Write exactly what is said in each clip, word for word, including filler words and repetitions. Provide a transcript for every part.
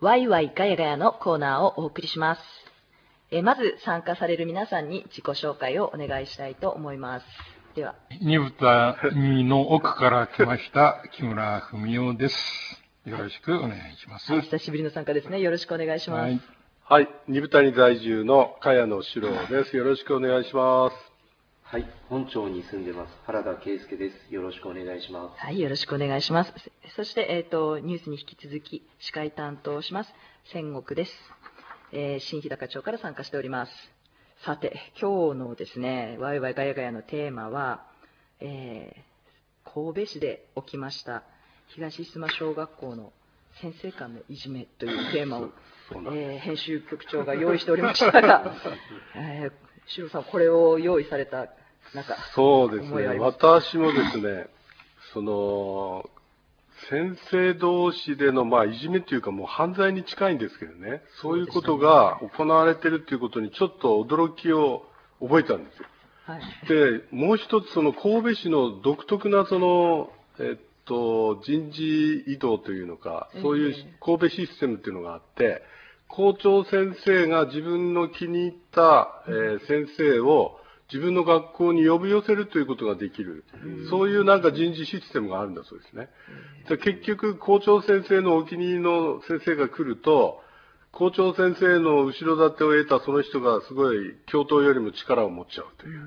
ワイワイガヤガヤのコーナーをお送りします。えまず参加される皆さんに自己紹介をお願いしたいと思います。では。 二豚二の奥から来ました木村文夫です。よろしくお願いします。 はい、久しぶりの参加ですね。よろしくお願いします。はい、 はい、二豚に在住の茅野史郎です。よろしくお願いします。 はい、本町に住んでます原田圭介です。よろしくお願いします。 はい、よろしくお願いします。そして、えっと、ニュースに引き続き司会担当します千石です。えー、新日高町から参加しております。さて、今日のですね、ワイワイガヤガヤのテーマは、えー、神戸市で起きました東須磨小学校の先生間のいじめというテーマを、えー、編集局長が用意しておりましたが、えー、史郎さん、これを用意されたなんかそうですね、私もですね、その先生同士での、まあ、いじめというか、もう犯罪に近いんですけどね、そういうことが行われているということに、ちょっと驚きを覚えたんですよ。はい、で、もう一つ、その神戸市の独特なその、えっと、人事異動というのか、そういう神戸システムというのがあって、校長先生が自分の気に入った、えー、先生を自分の学校に呼び寄せるということができる、そういうなんか人事システムがあるんだそうですね。で、結局、校長先生のお気に入りの先生が来ると、校長先生の後ろ盾を得たその人がすごい教頭よりも力を持っちゃうという、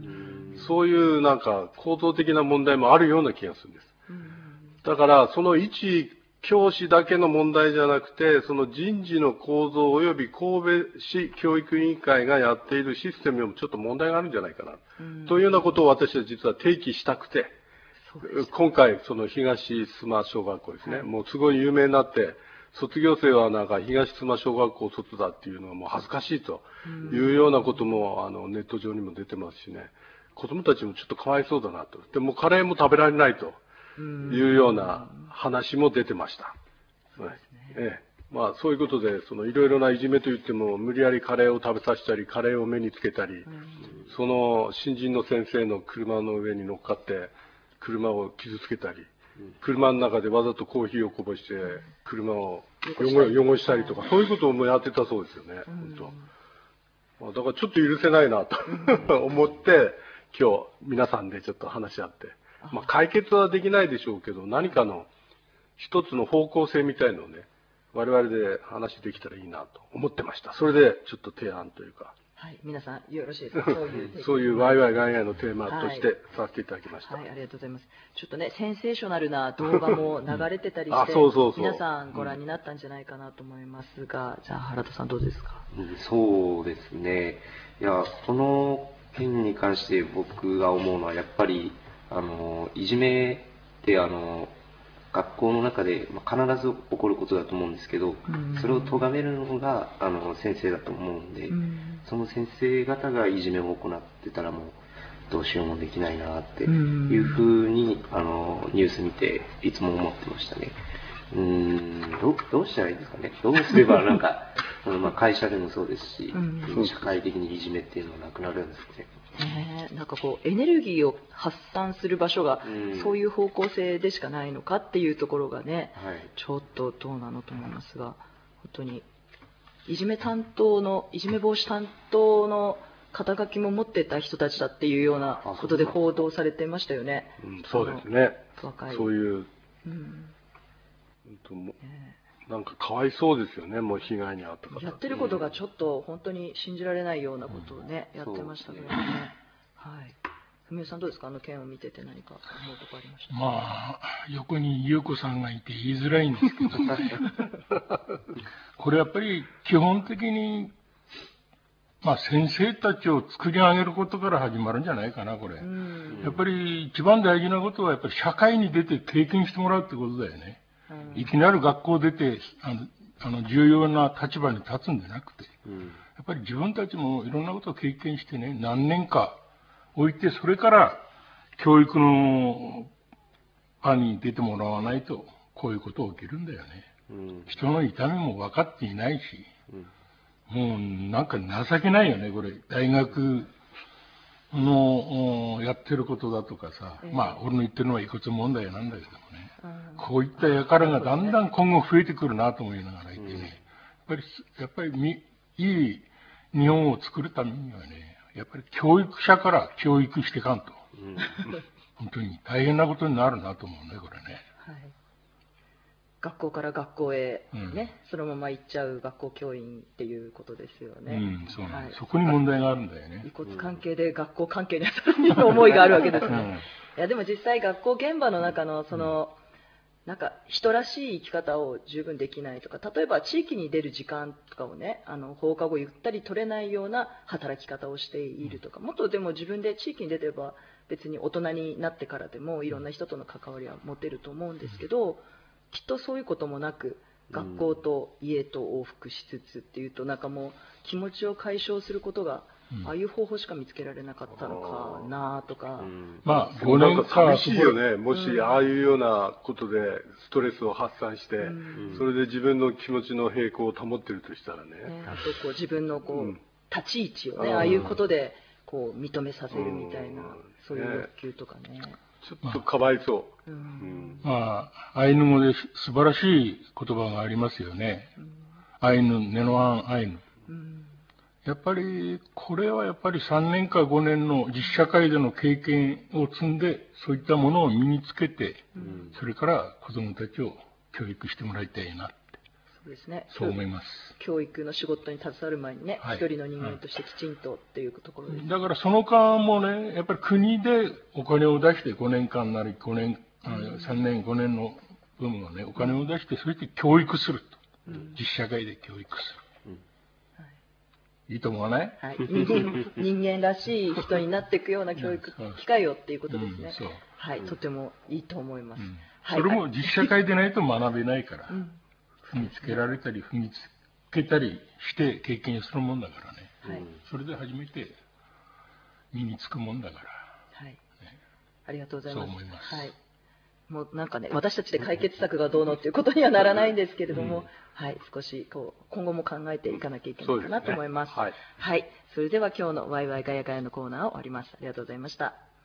そういうなんか構造的な問題もあるような気がするんです。だから、その一教師だけの問題じゃなくて、その人事の構造及び神戸市教育委員会がやっているシステムにもちょっと問題があるんじゃないかな、というようなことを私は実は提起したくて、今回、その東須磨小学校ですね、もうすごい有名になって、卒業生はなんか東須磨小学校卒だっていうのはもう恥ずかしいというようなこともあのネット上にも出てますしね、子供たちもちょっとかわいそうだなと。でもカレーも食べられないというような話も出てました。そうですね。ええ。まあそういうことで、そのいろいろないじめといっても、無理やりカレーを食べさせたり、カレーを目につけたり、その新人の先生の車の上に乗っかって、車を傷つけたり、車の中でわざとコーヒーをこぼして、車を汚したりとか、そういうこともやってたそうですよね。本当。だからちょっと許せないなと思って、今日皆さんでちょっと話し合って、まあ、解決はできないでしょうけど、何かの一つの方向性みたいのをね、我々で話できたらいいなと思ってました。それでちょっと提案というか。 はい、皆さんよろしいですか。そういうそういうワイワイガイガイのテーマとしてさせていただきました。 はい、はい、ありがとうございます。ちょっとね、センセーショナルな動画も流れてたりして、そうそうそう、皆さんご覧になったんじゃないかなと思いますが、じゃあ原田さんどうですか。 うん、そうですね。いや、この件に関して僕が思うのはやっぱりあのいじめってあの学校の中で必ず起こることだと思うんですけど、それを咎めるのがあの先生だと思うんで、その先生方がいじめを行ってたらもうどうしようもできないなっていうふうにあのニュース見ていつも思ってましたね。うーん ど, どうしたらいいですかね。どうすればなんかそのまあ会社でもそうですし、社会的にいじめっていうのはなくなるんですね。 ね、なんかこうエネルギーを発散する場所がそういう方向性でしかないのかっていうところがね、はい、ちょっとどうなのと思いますが、本当にいじめ担当のいじめ防止担当の肩書きも持ってた人たちだっていうようなことで報道されてましたよね。 うん、そうですね。若いそういう、うん、うんね、なんかかわいそうですよね、もう被害に遭った方。 やってることがちょっと本当に信じられないようなことをね、うん、やってましたけどね。はい。文雄さんどうですか、あの件を見てて何か思うとこありましたか。 まあ横に優子さんがいて言いづらいんですけど、これやっぱり基本的に、まあ、先生たちを作り上げることから始まるんじゃないかな、これ。やっぱり一番大事なことはやっぱり社会に出て経験してもらうってことだよね。いきなり学校出てあのあの重要な立場に立つんじゃなくて、やっぱり自分たちもいろんなことを経験してね、何年か置いて、それから教育の場に出てもらわないとこういうこと起きるんだよね。人の痛みも分かっていないし、もうなんか情けないよね、これ。大学のやってることだとかさ、えー、まあ俺の言ってるのは遺骨問題なんだけどもね、うん、こういった輩がだんだん今後増えてくるなと思いながらいてね、 ぱり、やっぱりみ、いい日本を作るためにはね、やっぱり教育者から教育していかんと。うん、本当に大変なことになるなと思うね、これね。 はい、学校から学校へ、 うん、 ね、そのまま行っちゃう学校教員っていうことですよね。 うん、そうなんです、はい。そこに問題があるんだよね。 遺骨関係で学校関係にはさらに思いがあるわけですね。うん、いやでも実際学校現場の中のその、うんなんか人らしい生き方を十分できないとか、例えば地域に出る時間とかをね、あの放課後ゆったり取れないような働き方をしているとか、もっとでも自分で地域に出てれば別に大人になってからでもいろんな人との関わりは持てると思うんですけど、きっとそういうこともなく学校と家と往復しつつっていうと、なんかもう気持ちを解消することがああいう方法しか見つけられなかったのかなとか、うん、 まあごねんか寂しいよね。もしああいうようなことでストレスを発散して、うん、それで自分の気持ちの平衡を保っているとしたらね。 ねあとこう自分のこう、うん、立ち位置をね、ああいうことでこう認めさせるみたいな、うん、そういう欲求とかね。 ちょっとかわいそう。 うん、まあアイヌ語で素晴らしい言葉がありますよね。うん、アイヌネノアンアイヌ。うんやっぱり、これはやっぱりさんねんかごねんの実社会での経験を積んで、そういったものを身につけて、うん、それから子供たちを教育してもらいたいなって。 そうですね。 そう思います。 教育の仕事に携わる前にね、はい、一人の人間としてきちんとっていうところです、ね。 だからその間もね、やっぱり国でお金を出してごねんかんなりごねん、うん、さんねんごねんの分をね、お金を出して、それで教育すると。うん、実社会で教育する。いいと思わない、 はい、人間らしい人になっていくような教育機会をっていうことですね。うん、はい、とてもいいと思います。うんはい、それも実社会でないと学べないから、うん、踏みつけられたり踏みつけたりして経験するもんだからね。はい、それで初めて身につくもんだから。 はい。ね、ありがとうございます。 そう思います。 はい。もうなんかね、私たちで解決策がどうのっていうことにはならないんですけれども、うん、はい、少しこう今後も考えていかなきゃいけないかなと思います。 そうですね。はい。 はい。それでは今日のワイワイガヤガヤのコーナーを終わります。ありがとうございました。